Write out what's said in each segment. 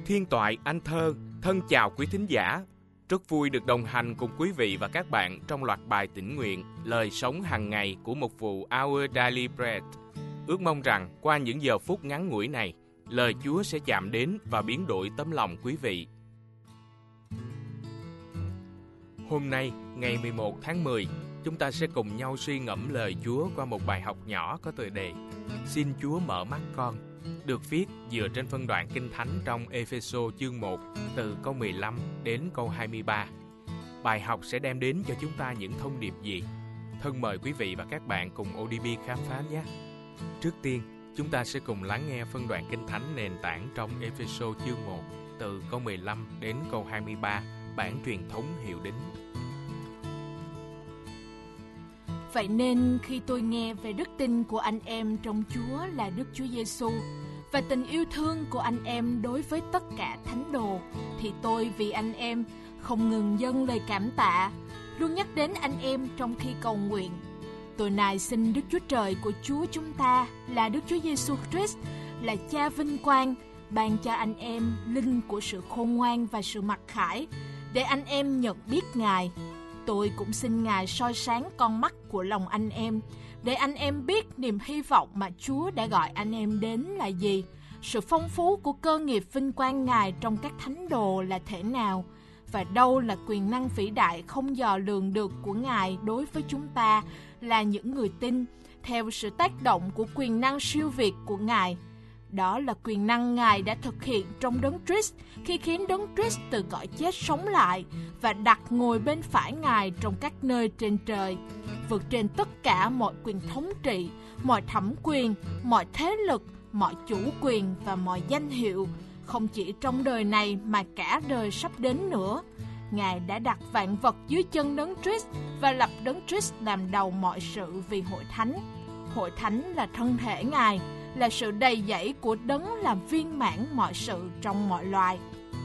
Thiên Toại Anh Thơ thân chào quý thính giả. Rất vui được đồng hành cùng quý vị và các bạn trong loạt bài tĩnh nguyện Lời sống hàng ngày của mục vụ Our Daily Bread. Ước mong rằng qua những giờ phút ngắn ngủi này, lời Chúa sẽ chạm đến và biến đổi tấm lòng quý vị. Hôm nay, ngày 11 tháng 10, chúng ta sẽ cùng nhau suy ngẫm lời Chúa qua một bài học nhỏ có tựa đề Xin Chúa mở mắt con, được viết dựa trên phân đoạn Kinh Thánh trong Ê-phê-sô chương 1 từ câu 15 đến câu 23. Bài học sẽ đem đến cho chúng ta những thông điệp gì? Thân mời quý vị và các bạn cùng ODB khám phá nhé! Trước tiên, chúng ta sẽ cùng lắng nghe phân đoạn Kinh Thánh nền tảng trong Ê-phê-sô chương 1 từ câu 15 đến câu 23, bản truyền thống hiệu đính. Vậy nên khi tôi nghe về đức tin của anh em trong Chúa là Đức Chúa Giêsu và tình yêu thương của anh em đối với tất cả thánh đồ, thì tôi vì anh em không ngừng dâng lời cảm tạ, luôn nhắc đến anh em trong khi cầu nguyện. Tôi nài xin Đức Chúa Trời của Chúa chúng ta là Đức Chúa Giêsu Christ, là Cha vinh quang, ban cho anh em linh của sự khôn ngoan và sự mặc khải, để anh em nhận biết Ngài. Tôi cũng xin Ngài soi sáng con mắt của lòng anh em, để anh em biết niềm hy vọng mà Chúa đã gọi anh em đến là gì, sự phong phú của cơ nghiệp vinh quang Ngài trong các thánh đồ là thế nào, và đâu là quyền năng vĩ đại không dò lường được của Ngài đối với chúng ta là những người tin, theo sự tác động của quyền năng siêu việt của Ngài. Đó là quyền năng Ngài đã thực hiện trong Đấng Christ khi khiến Đấng Christ từ cõi chết sống lại và đặt ngồi bên phải Ngài trong các nơi trên trời, vượt trên tất cả mọi quyền thống trị, mọi thẩm quyền, mọi thế lực, mọi chủ quyền và mọi danh hiệu, không chỉ trong đời này mà cả đời sắp đến nữa. Ngài đã đặt vạn vật dưới chân Đấng Christ và lập Đấng Christ làm đầu mọi sự vì hội thánh. Hội thánh là thân thể Ngài, là sự đầy dẫy của Đấng làm viên mãn mọi sự trong mọi loài.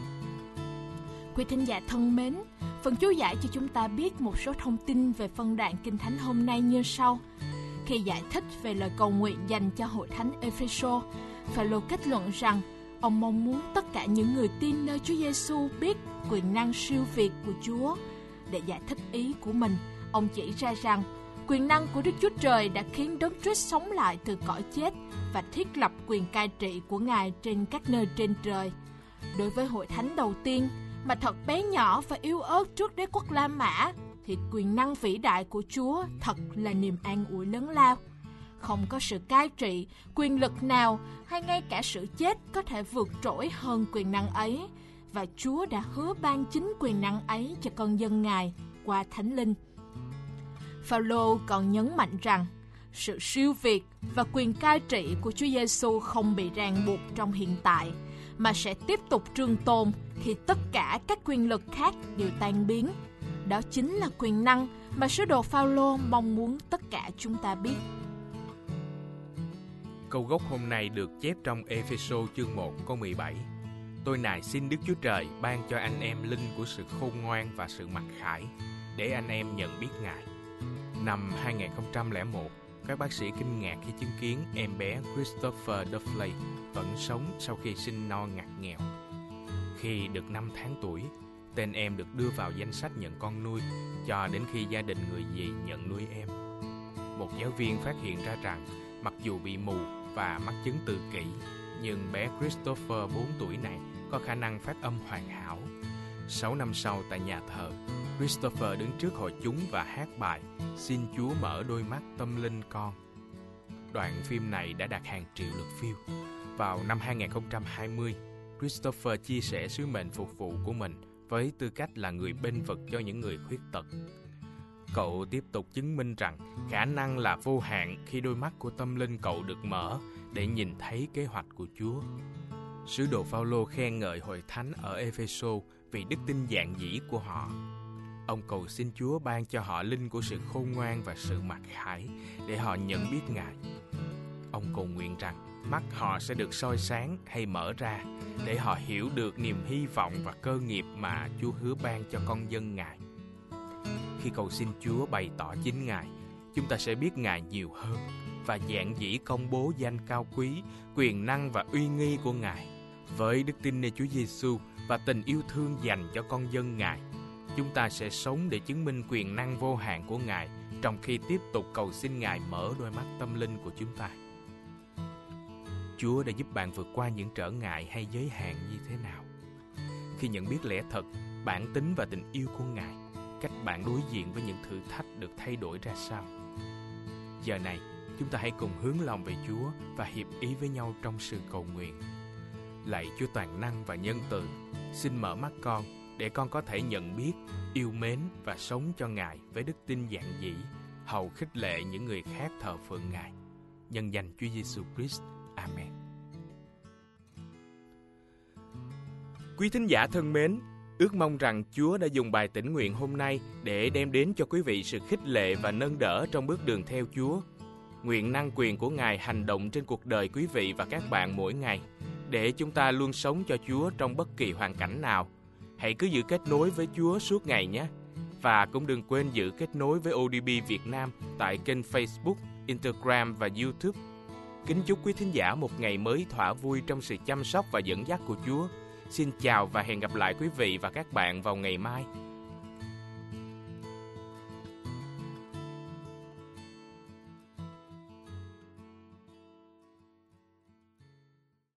Quý thính giả thân mến, phần chú giải cho chúng ta biết một số thông tin về phân đoạn Kinh Thánh hôm nay như sau. Khi giải thích về lời cầu nguyện dành cho hội thánh Ê-phê-sô, Phao-lô kết luận rằng ông mong muốn tất cả những người tin nơi Chúa Giêsu biết quyền năng siêu việt của Chúa. Để giải thích ý của mình, ông chỉ ra rằng quyền năng của Đức Chúa Trời đã khiến Đấng Christ sống lại từ cõi chết và thiết lập quyền cai trị của Ngài trên các nơi trên trời. Đối với hội thánh đầu tiên, mà thật bé nhỏ và yếu ớt trước đế quốc La Mã, thì quyền năng vĩ đại của Chúa thật là niềm an ủi lớn lao. Không có sự cai trị, quyền lực nào hay ngay cả sự chết có thể vượt trội hơn quyền năng ấy, và Chúa đã hứa ban chính quyền năng ấy cho con dân Ngài qua Thánh Linh. Phao-lô còn nhấn mạnh rằng sự siêu việt và quyền cai trị của Chúa Giêsu không bị ràng buộc trong hiện tại, mà sẽ tiếp tục trường tồn khi tất cả các quyền lực khác đều tan biến. Đó chính là quyền năng mà sứ đồ Phao-lô mong muốn tất cả chúng ta biết. Câu gốc hôm nay được chép trong Ê-phê-sô chương 1 câu 17. Tôi nài xin Đức Chúa Trời ban cho anh em linh của sự khôn ngoan và sự mặc khải, để anh em nhận biết Ngài. Năm 2001, các bác sĩ kinh ngạc khi chứng kiến em bé Christopher Duffley vẫn sống sau khi sinh non ngặt nghèo. Khi được 5 tháng tuổi, tên em được đưa vào danh sách nhận con nuôi cho đến khi gia đình người dì nhận nuôi em. Một giáo viên phát hiện ra rằng mặc dù bị mù và mắc chứng tự kỷ, nhưng bé Christopher 4 tuổi này có khả năng phát âm hoàn hảo. 6 năm sau tại nhà thờ, Christopher đứng trước hội chúng và hát bài Xin Chúa mở đôi mắt tâm linh con. Đoạn phim này đã đạt hàng triệu lượt view. Vào năm 2020, Christopher chia sẻ sứ mệnh phục vụ của mình với tư cách là người bênh vực cho những người khuyết tật. Cậu tiếp tục chứng minh rằng khả năng là vô hạn khi đôi mắt của tâm linh cậu được mở để nhìn thấy kế hoạch của Chúa. Sứ đồ Phao-lô khen ngợi hội thánh ở Ê-phê-sô vì đức tin dạn dĩ của họ. Ông cầu xin Chúa ban cho họ linh của sự khôn ngoan và sự mặc khải để họ nhận biết Ngài. Ông cầu nguyện rằng mắt họ sẽ được soi sáng hay mở ra để họ hiểu được niềm hy vọng và cơ nghiệp mà Chúa hứa ban cho con dân Ngài. Khi cầu xin Chúa bày tỏ chính Ngài, chúng ta sẽ biết Ngài nhiều hơn và dạn dĩ công bố danh cao quý, quyền năng và uy nghi của Ngài, Với đức tin nơi Chúa Giêsu và tình yêu thương dành cho con dân Ngài, chúng ta sẽ sống để chứng minh quyền năng vô hạn của Ngài trong khi tiếp tục cầu xin Ngài mở đôi mắt tâm linh của chúng ta. Chúa đã giúp bạn vượt qua những trở ngại hay giới hạn như thế nào? Khi nhận biết lẽ thật, bản tính và tình yêu của Ngài, cách bạn đối diện với những thử thách được thay đổi ra sao? Giờ này, chúng ta hãy cùng hướng lòng về Chúa và hiệp ý với nhau trong sự cầu nguyện. Lạy Chúa toàn năng và nhân từ, xin mở mắt con để con có thể nhận biết, yêu mến và sống cho Ngài với đức tin giản dĩ, hầu khích lệ những người khác thờ phượng Ngài. Nhân danh Chúa Giêsu Christ. Amen. Quý thính giả thân mến, ước mong rằng Chúa đã dùng bài tĩnh nguyện hôm nay để đem đến cho quý vị sự khích lệ và nâng đỡ trong bước đường theo Chúa. Nguyện năng quyền của Ngài hành động trên cuộc đời quý vị và các bạn mỗi ngày, để chúng ta luôn sống cho Chúa trong bất kỳ hoàn cảnh nào. Hãy cứ giữ kết nối với Chúa suốt ngày nhé. Và cũng đừng quên giữ kết nối với ODB Việt Nam tại kênh Facebook, Instagram và YouTube. Kính chúc quý thính giả một ngày mới thỏa vui trong sự chăm sóc và dẫn dắt của Chúa. Xin chào và hẹn gặp lại quý vị và các bạn vào ngày mai.